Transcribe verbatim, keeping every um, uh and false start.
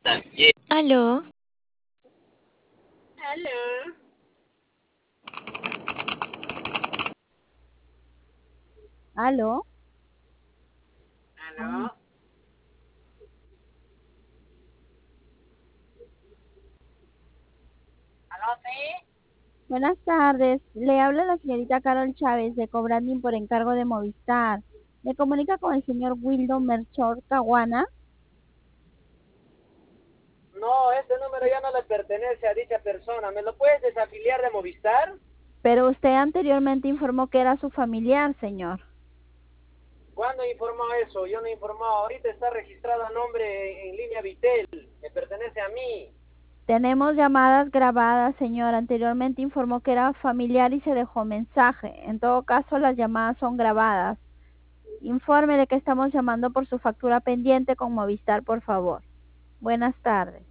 Aló, Aló. ¿Aló? Aló. Aló, sí. Buenas tardes. Le habla la señorita Carol Chávez de Cobranding por encargo de Movistar. ¿Me comunica con el señor Wildo Merchor Caguana? No, este número ya no le pertenece a dicha persona. ¿Me lo puedes desafiliar de Movistar? Pero usted anteriormente informó que era su familiar, señor. ¿Cuándo informó eso? Yo no he informado. Ahorita está registrado a nombre en, en línea Vitel. Me pertenece a mí. Tenemos llamadas grabadas, señor. Anteriormente informó que era familiar y se dejó mensaje. En todo caso, las llamadas son grabadas. Informe de que estamos llamando por su factura pendiente con Movistar, por favor. Buenas tardes.